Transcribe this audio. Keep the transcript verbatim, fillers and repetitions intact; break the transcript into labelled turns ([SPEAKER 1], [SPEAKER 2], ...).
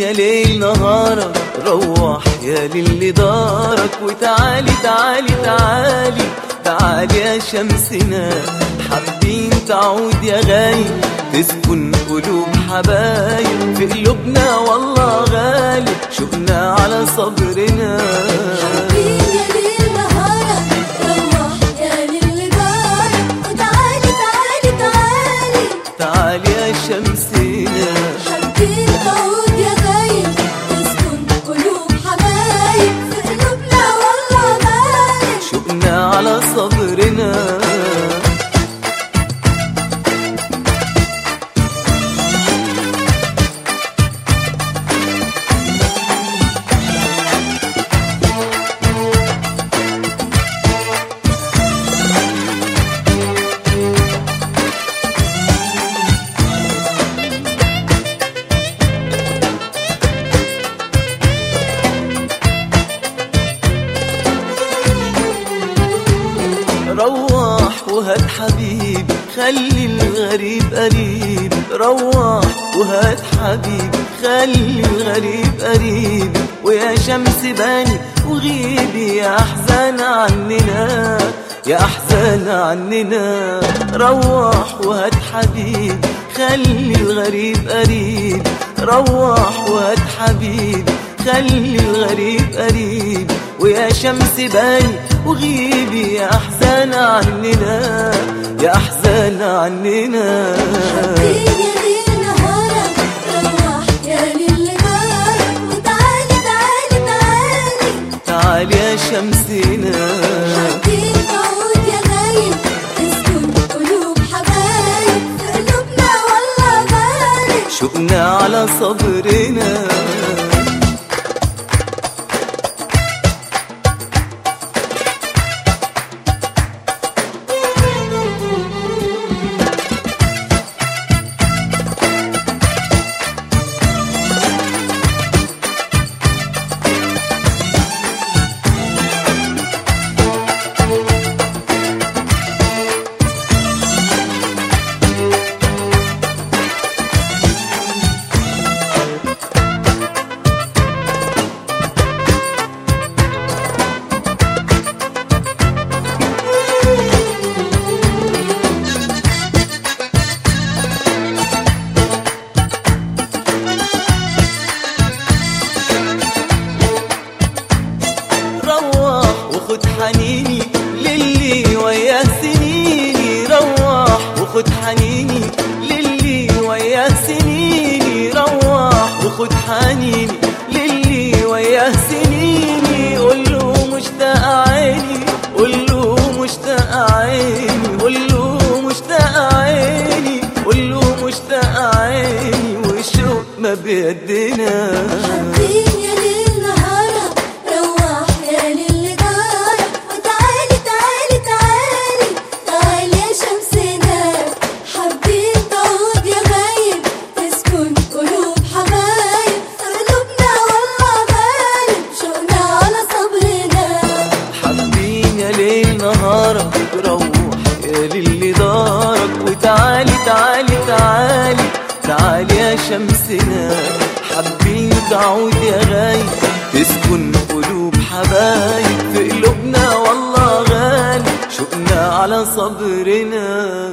[SPEAKER 1] يا ليل نهارك، روح يا للي دارك، وتعالي تعالي تعالي تعالي يا شمسنا. حابين تعود يا غايب تسكن قلوب حبايب، في قلوبنا والله غالب شوقنا على صبرنا.
[SPEAKER 2] حابين يا ليل نهارك، روح يا للي دارك، وتعالي تعالي تعالي
[SPEAKER 1] تعالي يا شمسنا.
[SPEAKER 2] حابين تعود يا غايب تسكن قلوب حبايب، في قلوبنا والله غالب
[SPEAKER 1] شوقنا على صبرنا. روح وهات حبيبي خلي الغريب قريب، روح وهات حبيبي خلي الغريب قريب، ويا شمس باني وغيبي يا أحزان عننا يا أحزان عننا. روح وهات حبيبي خلي الغريب قريب، روح وهات حبيبي خلي الغريب قريب، ويا شمس باني وغيبي يا أحزان عننا يا أحزان عننا.
[SPEAKER 2] حابين يا ليل نهارك، روح يا للي دارك، وتعالي تعالي تعالي
[SPEAKER 1] تعالي يا شمسنا.
[SPEAKER 2] حابين تعود يا غايب تسكن قلوب حبايب، في قلوبنا والله غالب
[SPEAKER 1] شوقنا على صبرنا. وخد حنيني للي وياه سنيني، روح وخد حنيني للي وياه سنيني، روح وخد حنيني للي وياه سنيني. قوله مشتاق عيني، قوله مشتاق عيني، قوله مشتاق عيني، قوله مشتاق عيني، والشوق ما بيدنا.
[SPEAKER 2] حابين يا ليل نهارك، روح يا للي دارك، وتعالي تعالي تعالي تعالي يا شمسنا. حابين تعود يا غايب تسكن قلوب حبايب، في قلوبنا والله غالب شوقنا على صبرنا.
[SPEAKER 1] حابين يا ليل نهارك، روح يا للي دارك، وتعالي تعالي تعالي تعالي يا شمسنا. حابين تعود يا غايب تسكن قلوب حبايب، في قلوبنا والله غالي شوقنا على صبرنا.